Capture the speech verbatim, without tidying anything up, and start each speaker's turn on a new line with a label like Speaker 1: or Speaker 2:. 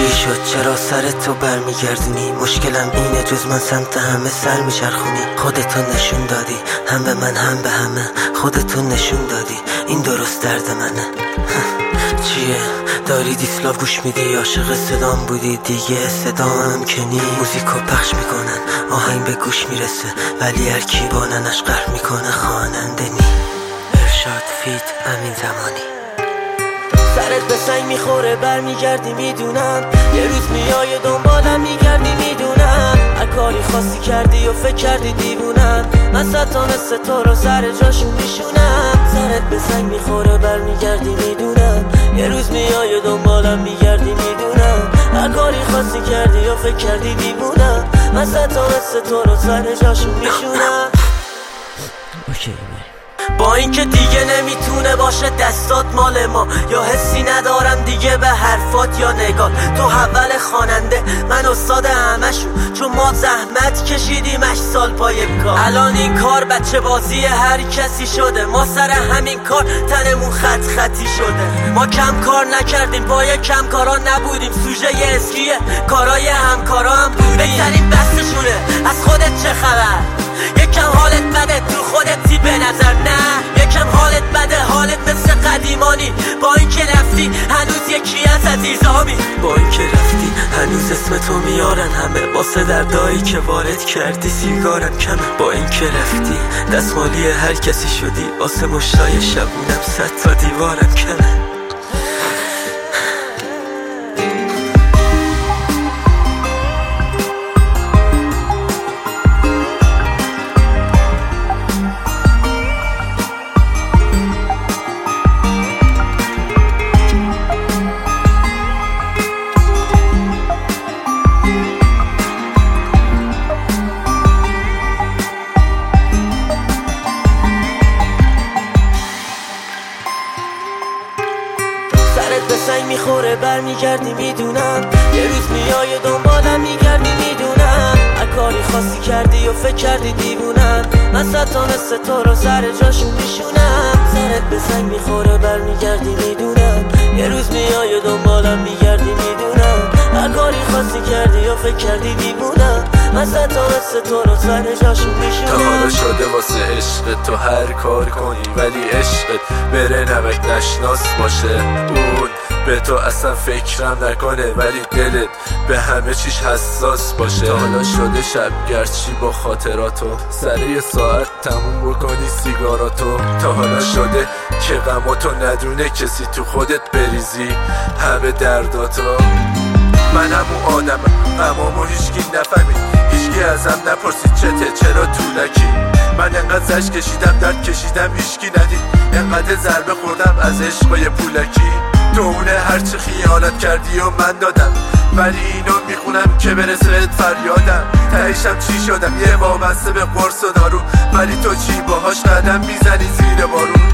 Speaker 1: چی شد چرا سر تو برمیگردونی؟ مشکلم اینه جز من سمت همه سر میچرخونی. خودتو نشون دادی هم به من هم به همه، خودتو نشون دادی این درست درد منه. چیه داری دیسلاو گوش میدی؟ عاشق صدام بودی دیگه صدام که نی. موزیکو پخش میکنن آهنگ به گوش میرسه، ولی هر کی با ننش قهر میکنه خواننده نی. ارشاد فیت امین زمانی.
Speaker 2: سرت به سنگ میخوره برمیگردی میدونم، یه روز میای دنبالم میگردی میدونم. هر کاری خاصی کردی و فکر کردی دیوونم، من ستانست تو رو سر جاشون میشونم. سرت به سنگ میخوره برمیگردی میدونم، یه روز میای دنبالم میگردی میدونم. هر کاری خاصی کردی و فکر کردی دیوونم، من ستانست تو رو سر جاشون میشونم. اوکی با اینکه دیگه نمیتونه باشه دستات مال ما، یا حسی ندارم دیگه به حرفات یا نگاه. تو اول خواننده من استاد همشون، چون ما زحمت کشیدیم اش سال پای کار. الان این کار بچه بازی هر کسی شده، ما سر همین کار تنمون خط خطی شده. ما کم کار نکردیم پای کم کارا نبودیم، سوژه اسکیه کارای همکارا هم بودیم. بهترین بستشونه از خودت چه خبر؟ یکم حالت بده تو خودتی به نظر نه، یکم حالت بده حالت مثل قدیمانی. با اینکه رفتی هنوز یکی از عزیزامی،
Speaker 1: با اینکه رفتی هنوز اسم تو میارن همه، واسه دردایی که وارد کردی سیگارم کمه. با اینکه رفتی دستمالی هر کسی شدی، واسه مشتای شبونم صد تا دیوارم کمه.
Speaker 2: سرت به سنگ میخوره برمیگردی میدونم، یه روز میای دنبالم میگردی میدونم. هر کاری خاصی کردی و فکر کردی دیوونم، من ستانست تو رو سر جاشون میشونم. سرت به سنگ میخوره برمیگردی میدونم، یه روز میای دنبالم میگردی میدونم. هر کاری خاصی کردی و فکر کردی دیوونم، من ستانست تو رو سر جاشون میشونم.
Speaker 3: تا حالا شده واسه عشق تو هر کار کنی، ولی عشقت بره نمک نشناس باشه. اون به تو اصلا فکرم نکنه، ولی دلت به همه چیش حساس باشه. تا حالا شده شب گرچی با خاطراتو سر یه ساعت تموم بکنی سیگاراتو. تا حالا شده که غماتو ندونه کسی تو خودت بریزی همه درداتو. من همون آدمم غمامو هیچکی نفهمید، هیچکی ازم نپرسید چته چرا طولکی. من انقدر زش کشیدم درد کشیدم هیچکی ندید، انقدر ضربه خوردم از عشقای پولکی. تو اونه هرچی خیانت کردی و من دادم، ولی اینو میخونم که برسه بهت فریادم. تهیشم چی شدم یه وابسته به قرص و دارو، ولی تو چی باهاش قدم میزنی زیر بارون.